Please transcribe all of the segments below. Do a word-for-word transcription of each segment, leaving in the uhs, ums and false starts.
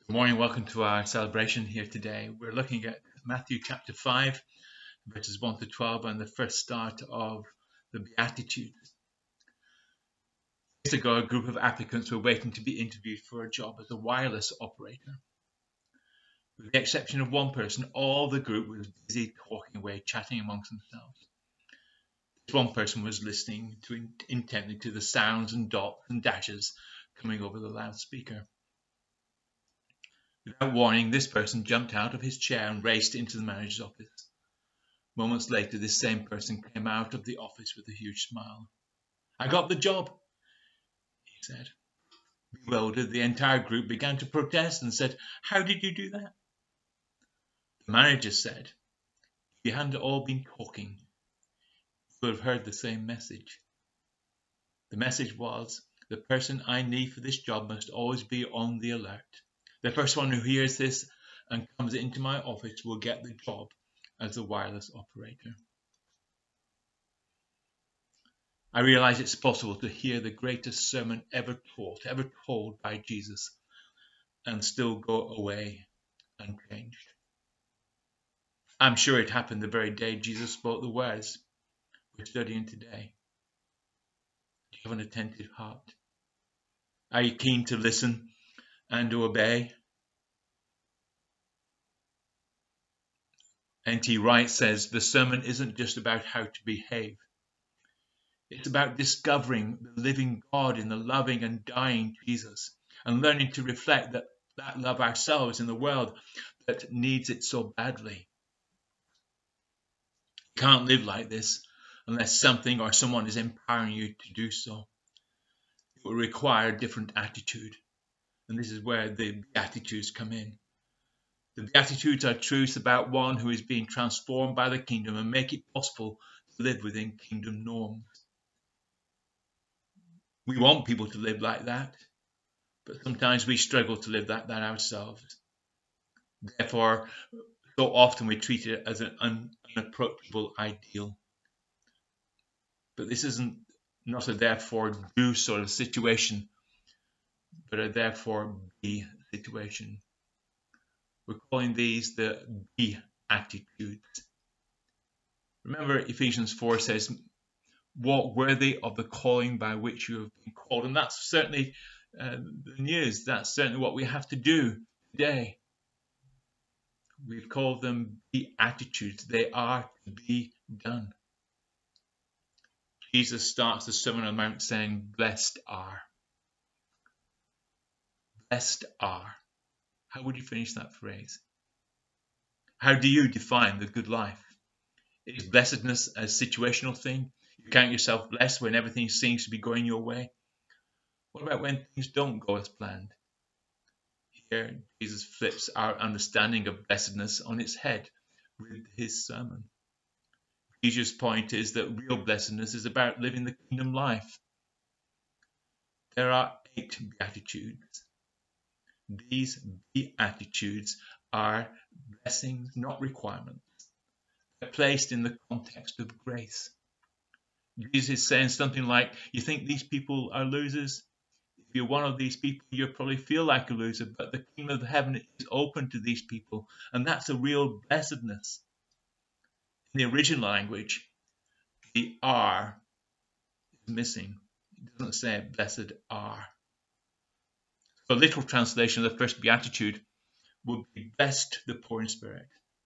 Good morning, welcome to our celebration here today. We're looking at Matthew chapter five, verses one to twelve, and the first start of the Beatitudes. Years ago, a group of applicants were waiting to be interviewed for a job as a wireless operator. With the exception of one person, all the group was busy talking away, chatting amongst themselves. This one person was listening to intently to the sounds and dots and dashes coming over the loudspeaker. Without warning, this person jumped out of his chair and raced into the manager's office. Moments later, this same person came out of the office with a huge smile. "I got the job," he said. Bewildered, the entire group began to protest and said, "How did you do that?" The manager said, "If you hadn't all been talking, you would have heard the same message. The message was, the person I need for this job must always be on the alert. The first one who hears this and comes into my office will get the job as a wireless operator." I realize it's possible to hear the greatest sermon ever taught, ever told by Jesus, and still go away unchanged. I'm sure it happened the very day Jesus spoke the words we're studying today. Do you have an attentive heart? Are you keen to listen and to obey? N T Wright says the sermon isn't just about how to behave. It's about discovering the living God in the loving and dying Jesus and learning to reflect that, that love ourselves in the world that needs it so badly. You can't live like this unless something or someone is empowering you to do so. It will require a different attitude. And this is where the Beatitudes come in. The Beatitudes are truths about one who is being transformed by the kingdom and make it possible to live within kingdom norms. We want people to live like that, but sometimes we struggle to live like that ourselves. Therefore, so often we treat it as an un- unapproachable ideal. But this isn't not a therefore do sort of situation, but a therefore be situation. We're calling these the be attitudes. Remember, Ephesians four says, "Walk worthy of the calling by which you have been called." And that's certainly uh, the news. That's certainly what we have to do today. We've called them be attitudes. They are to be done. Jesus starts the Sermon on the Mount saying, "Blessed are." Blessed are. How would you finish that phrase? How do you define the good life? Is blessedness a situational thing? You count yourself blessed when everything seems to be going your way? What about when things don't go as planned? Here, Jesus flips our understanding of blessedness on its head with his sermon. Jesus' point is that real blessedness is about living the kingdom life. There are eight beatitudes. These beatitudes are blessings, not requirements. They're placed in the context of grace. Jesus is saying something like, you think these people are losers? If you're one of these people, you probably feel like a loser, but the kingdom of heaven is open to these people, and that's a real blessedness. In the original language, the are is missing. It doesn't say blessed are. The literal translation of the first beatitude would be blessed the poor in spirit.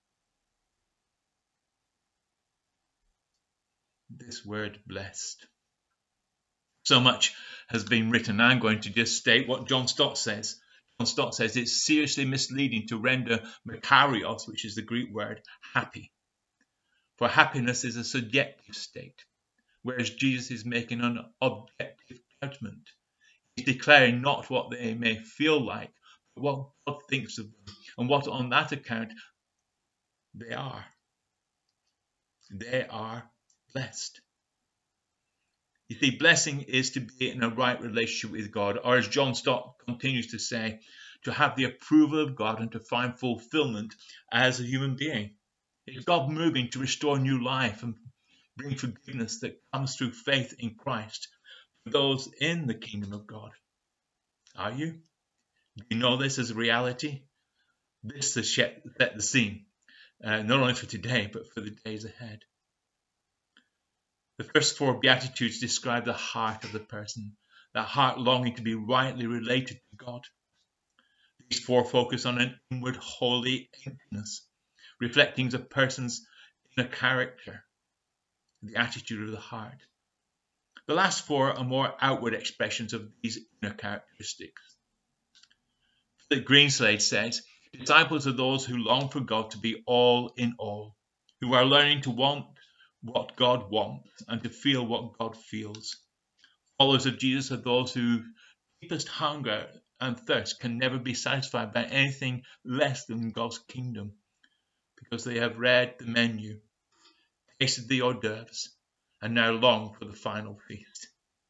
This word blessed. So much has been written. I'm going to just state what John Stott says. John Stott says it's seriously misleading to render makarios, which is the Greek word, happy. For happiness is a subjective state, whereas Jesus is making an objective judgment. He's declaring not what they may feel like, but what God thinks of them, and what on that account they are. They are blessed. You see, blessing is to be in a right relationship with God, or as John Stott continues to say, to have the approval of God and to find fulfillment as a human being. It's God moving to restore new life and bring forgiveness that comes through faith in Christ to those in the kingdom of God. Are you? Do you know this as a reality? This has set the scene, uh, not only for today, but for the days ahead. The first four Beatitudes describe the heart of the person, that heart longing to be rightly related to God. These four focus on an inward holy emptiness, reflecting the person's inner character, the attitude of the heart. The last four are more outward expressions of these inner characteristics. Philip Greenslade says, disciples are those who long for God to be all in all, who are learning to want what God wants and to feel what God feels. Followers of Jesus are those whose deepest hunger and thirst can never be satisfied by anything less than God's kingdom, because they have read the menu, tasted the hors d'oeuvres, and now long for the final feast.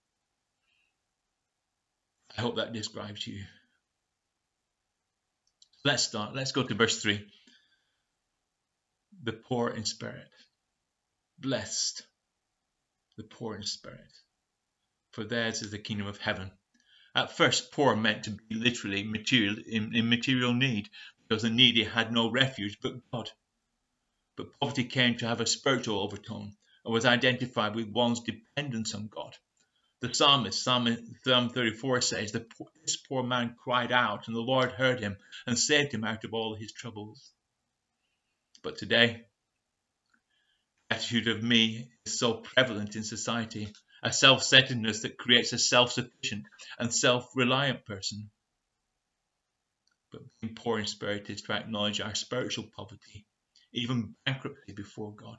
I hope that describes you. Let's start. Let's go to verse three. The poor in spirit. Blessed the poor in spirit, for theirs is the kingdom of heaven. At first, poor meant to be literally material in, in material need, because the needy had no refuge but God. But poverty came to have a spiritual overtone and was identified with one's dependence on God. The psalmist, Psalm thirty-four, says, the, this poor man cried out, and the Lord heard him and saved him out of all his troubles. But today, the attitude of me is so prevalent in society, a self-centeredness that creates a self-sufficient and self-reliant person. But being poor in spirit is to acknowledge our spiritual poverty, even bankruptcy before God.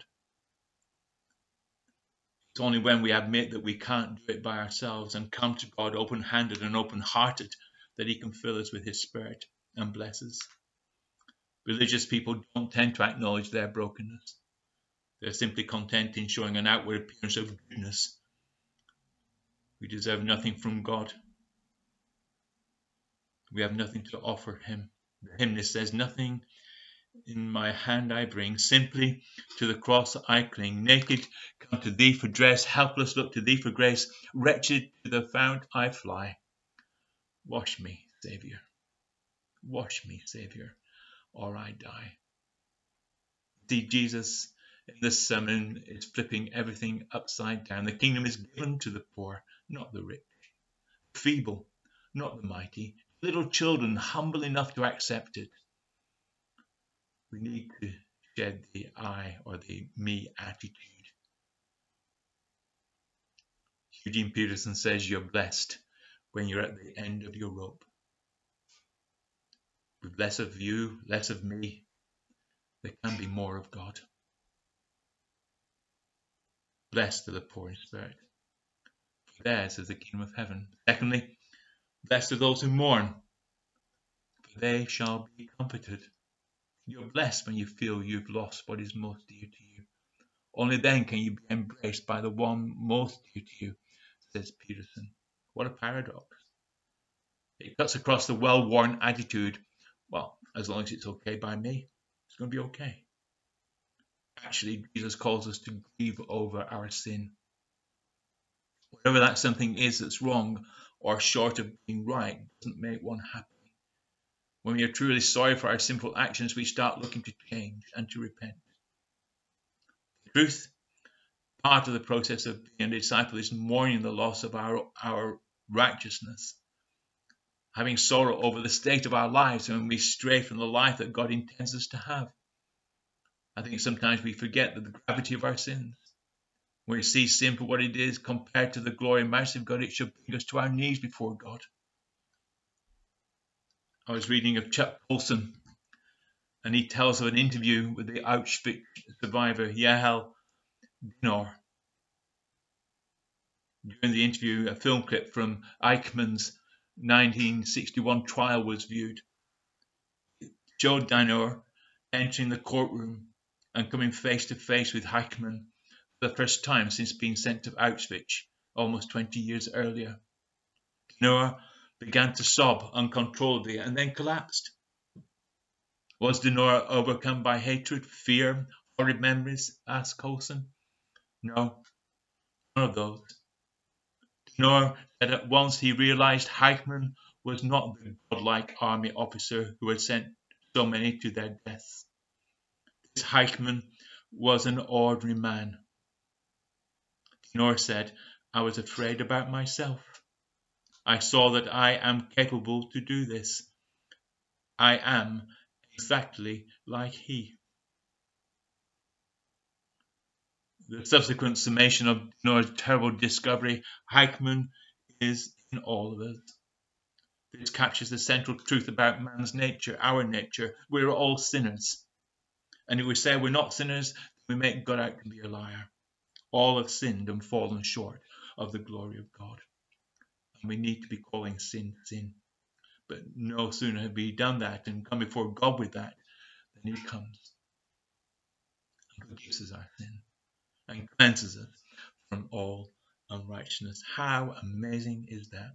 It's only when we admit that we can't do it by ourselves and come to God open-handed and open-hearted that he can fill us with his spirit and bless us. Religious people don't tend to acknowledge their brokenness. They're simply content in showing an outward appearance of goodness. We deserve nothing from God. We have nothing to offer him. The hymnist says, nothing in my hand I bring, simply to the cross I cling. Naked, come to thee for dress, helpless, look to thee for grace. Wretched, to the fount I fly. Wash me, Saviour. Wash me, Saviour, or I die. See, Jesus in this sermon is flipping everything upside down. The kingdom is given to the poor, not the rich. The feeble, not the mighty. Little children, humble enough to accept it. We need to shed the I or the me attitude. Eugene Peterson says you're blessed when you're at the end of your rope. With less of you, less of me, there can be more of God. Blessed are the poor in spirit, for theirs is the kingdom of heaven. Secondly, blessed are those who mourn, for they shall be comforted. You're blessed when you feel you've lost what is most dear to you. Only then can you be embraced by the one most dear to you, says Peterson. What a paradox. It cuts across the well-worn attitude, well, as long as it's okay by me, it's going to be okay. Actually, Jesus calls us to grieve over our sin. Whatever that something is that's wrong or short of being right doesn't make one happy. When we are truly sorry for our sinful actions, we start looking to change and to repent. The truth, part of the process of being a disciple is mourning the loss of our, our righteousness, having sorrow over the state of our lives when we stray from the life that God intends us to have. I think sometimes we forget that the gravity of our sins. When we see sin for what it is compared to the glory and mercy of God, it should bring us to our knees before God. I was reading of Chuck Colson, and he tells of an interview with the Auschwitz survivor Yael Dinor. During the interview, a film clip from Eichmann's nineteen sixty-one trial was viewed. It showed Dinor entering the courtroom and coming face to face with Eichmann for the first time since being sent to Auschwitz almost twenty years earlier. Dinor began to sob uncontrollably and then collapsed. Was Dinor overcome by hatred, fear, horrid memories? Asked Colson. No, none of those. Dinor said at once he realized Eichmann was not the godlike army officer who had sent so many to their deaths. This Heichmann was an ordinary man. Nor said, I was afraid about myself. I saw that I am capable to do this. I am exactly like he. The subsequent summation of Noah's terrible discovery, Heichmann is in all of us. This captures the central truth about man's nature, our nature. We're all sinners. And if we say we're not sinners, we make God out to be a liar. All have sinned and fallen short of the glory of God. And we need to be calling sin, sin. But no sooner have we done that and come before God with that, than he comes and forgives us our sin and cleanses us from all unrighteousness. How amazing is that?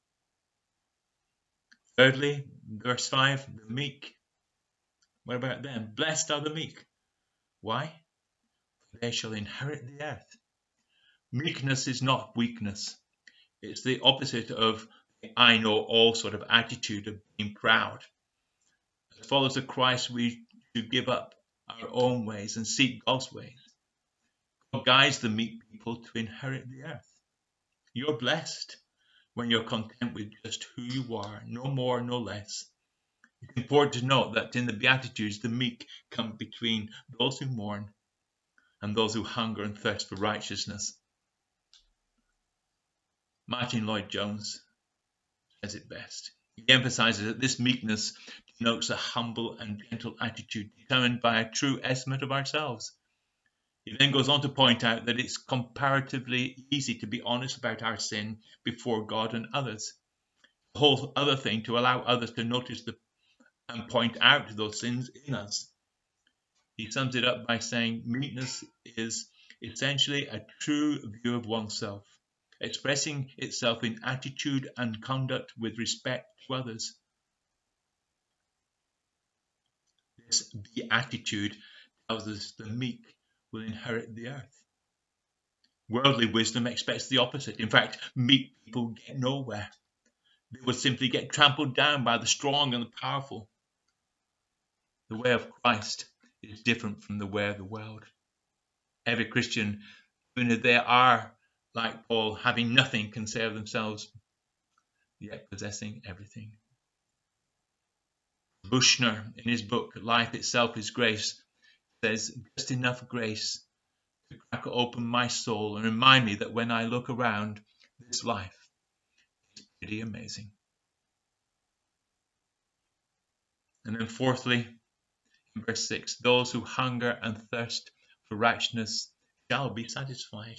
Thirdly, verse five, the meek. What about them? Blessed are the meek. Why? For they shall inherit the earth. Meekness is not weakness. It's the opposite of the I know all sort of attitude of being proud. As followers of Christ, we should give up our own ways and seek God's ways. God guides the meek people to inherit the earth. You're blessed when you're content with just who you are, no more, no less. It's important to note that in the Beatitudes, the meek come between those who mourn and those who hunger and thirst for righteousness. Martin Lloyd-Jones says it best. He emphasizes that this meekness denotes a humble and gentle attitude determined by a true estimate of ourselves. He then goes on to point out that it's comparatively easy to be honest about our sin before God and others. The whole other thing to allow others to notice the, and point out those sins in us. He sums it up by saying meekness is essentially a true view of oneself, expressing itself in attitude and conduct with respect to others. This beatitude tells us the meek will inherit the earth. Worldly wisdom expects the opposite. In fact, meek people get nowhere. They would simply get trampled down by the strong and the powerful. The way of Christ is different from the way of the world. Every Christian, even if they are like Paul, having nothing, can say of themselves, yet possessing everything. Bushner, in his book, Life Itself is Grace, says, just enough grace to crack open my soul and remind me that when I look around, this life is pretty amazing. And then fourthly, in verse six, those who hunger and thirst for righteousness shall be satisfied.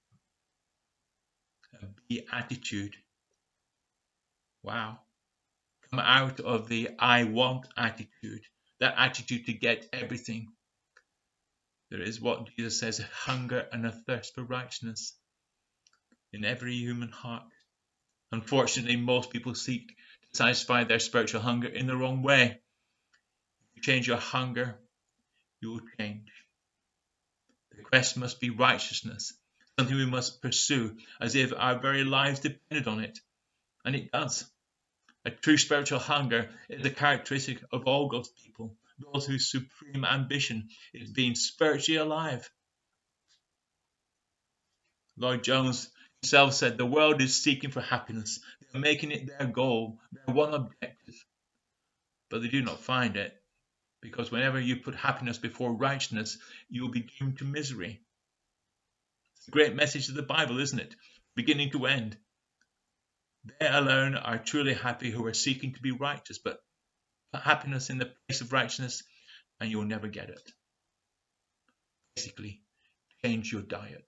A beatitude. Wow. Come out of the I want attitude, that attitude to get everything. There is what Jesus says, a hunger and a thirst for righteousness in every human heart. Unfortunately, most people seek to satisfy their spiritual hunger in the wrong way. If you change your hunger, you will change. The quest must be righteousness, something we must pursue as if our very lives depended on it. And it does. A true spiritual hunger is a characteristic of all God's people, those whose supreme ambition is being spiritually alive. Lloyd-Jones himself said, the world is seeking for happiness. They are making it their goal, their one objective. But they do not find it, because whenever you put happiness before righteousness, you will be doomed to misery. It's a great message of the Bible, isn't it? Beginning to end. They alone are truly happy who are seeking to be righteous, but put happiness in the place of righteousness and you'll never get it. Basically, change your diet.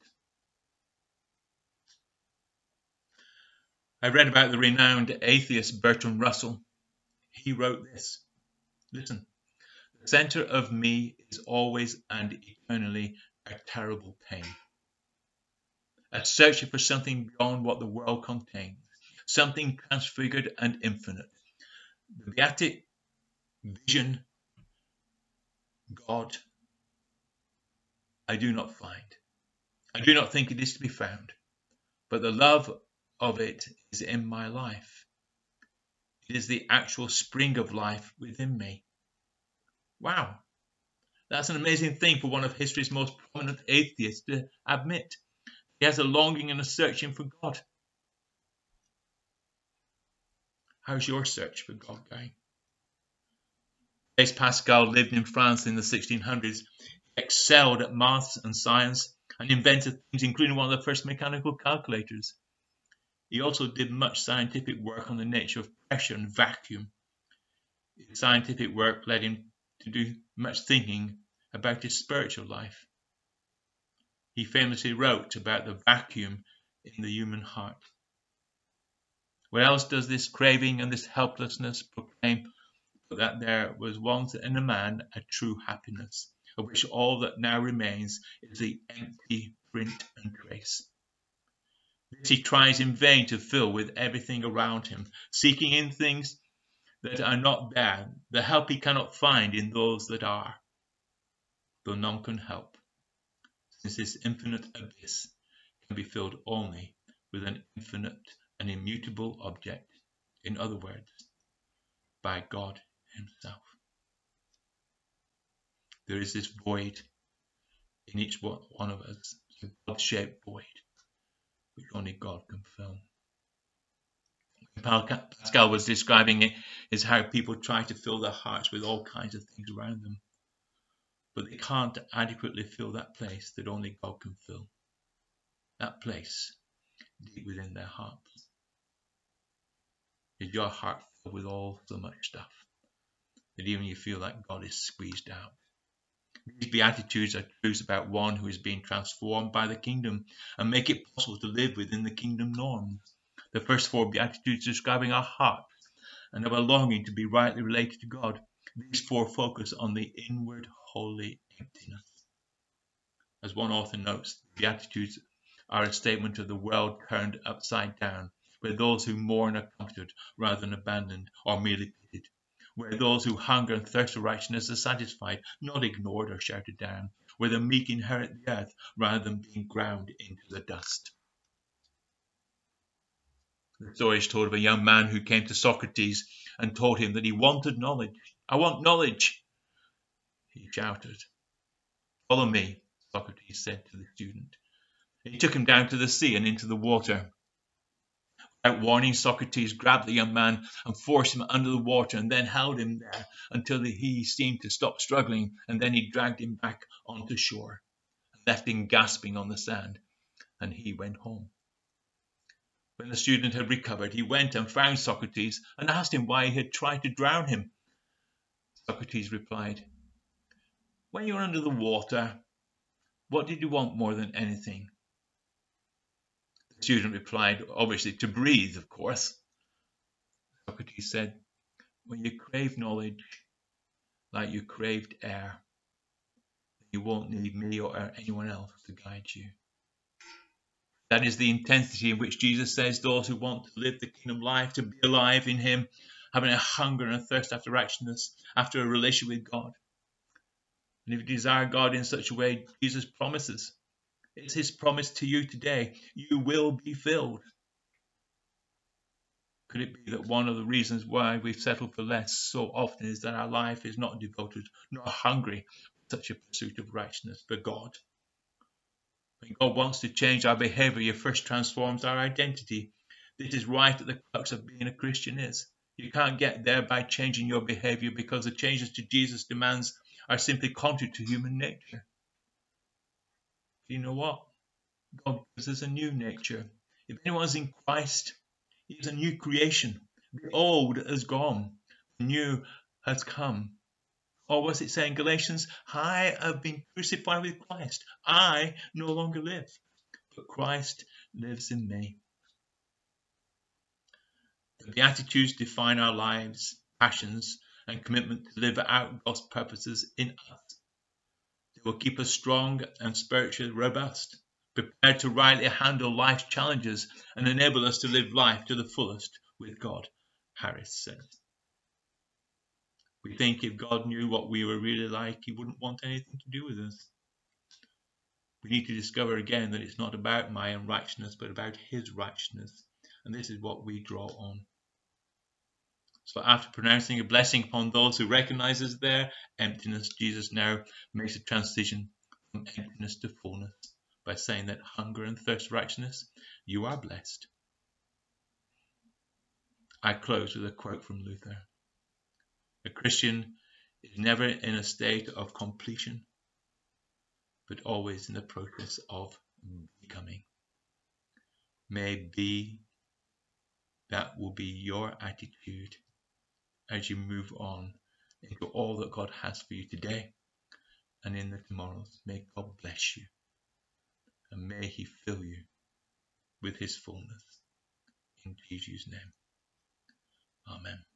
I read about the renowned atheist Bertrand Russell. He wrote this. Listen, the center of me is always and eternally a terrible pain. A searching for something beyond what the world contains. Something transfigured and infinite. The beatific vision, God, I do not find. I do not think it is to be found, but the love of it is in my life. It is the actual spring of life within me. Wow, that's an amazing thing for one of history's most prominent atheists to admit. He has a longing and a searching for God. How's your search for God going? Blaise Pascal lived in France in the sixteen hundreds. He excelled at maths and science and invented things, including one of the first mechanical calculators. He also did much scientific work on the nature of pressure and vacuum. His scientific work led him to do much thinking about his spiritual life. He famously wrote about the vacuum in the human heart. What else does this craving and this helplessness proclaim? But that there was once in a man a true happiness, of which all that now remains is the empty print and trace. This he tries in vain to fill with everything around him, seeking in things that are not there the help he cannot find in those that are, though none can help, since this infinite abyss can be filled only with an infinite and immutable object, in other words, by God himself. There is this void in each one of us, a God-shaped void, which only God can fill. Pascal was describing it is how people try to fill their hearts with all kinds of things around them, but they can't adequately fill that place that only God can fill. That place deep within their hearts. Is your heart filled with all so much stuff that even you feel like God is squeezed out? These Beatitudes are truths about one who is being transformed by the kingdom and make it possible to live within the kingdom norms. The first four Beatitudes describing our hearts and our longing to be rightly related to God. These four focus on the inward holy emptiness. As one author notes, the Beatitudes are a statement of the world turned upside down, where those who mourn are comforted rather than abandoned or merely pitied, where those who hunger and thirst for righteousness are satisfied, not ignored or shouted down, where the meek inherit the earth rather than being ground into the dust. The story is told of a young man who came to Socrates and told him that he wanted knowledge. I want knowledge, he shouted. Follow me, Socrates said to the student. He took him down to the sea and into the water. Without warning, Socrates grabbed the young man and forced him under the water and then held him there until he seemed to stop struggling, and then he dragged him back onto shore and left him gasping on the sand, and he went home. When the student had recovered, he went and found Socrates and asked him why he had tried to drown him. Socrates replied, "When you were under the water, what did you want more than anything?" The student replied, "Obviously, to breathe, of course." Socrates said, "When you crave knowledge like you craved air, you won't need me or anyone else to guide you." That is the intensity in which Jesus says those who want to live the kingdom life, to be alive in him, having a hunger and a thirst after righteousness, after a relationship with God. And if you desire God in such a way, Jesus promises, it's his promise to you today, you will be filled. Could it be that one of the reasons why we've settled for less so often is that our life is not devoted, not hungry for such a pursuit of righteousness for God? When God wants to change our behavior, he first transforms our identity. This is right at the crux of being a Christian is. You can't get there by changing your behavior, because the changes to Jesus demands are simply contrary to human nature. You know what? God gives us a new nature. If anyone is in Christ, he is a new creation. The old has gone, the new has come. Or what's it say in Galatians? I have been crucified with Christ. I no longer live, but Christ lives in me. The Beatitudes define our lives, passions, and commitment to live out God's purposes in us. They will keep us strong and spiritually robust, prepared to rightly handle life's challenges and enable us to live life to the fullest with God, Harris says. We think if God knew what we were really like, he wouldn't want anything to do with us. We need to discover again that it's not about my unrighteousness, but about his righteousness. And this is what we draw on. So after pronouncing a blessing upon those who recognizes their emptiness, Jesus now makes a transition from emptiness to fullness by saying that hunger and thirst for righteousness, you are blessed. I close with a quote from Luther. A Christian is never in a state of completion, but always in the process of becoming. May be that will be your attitude as you move on into all that God has for you today and in the tomorrows. May God bless you and may He fill you with His fullness. In Jesus' name, amen.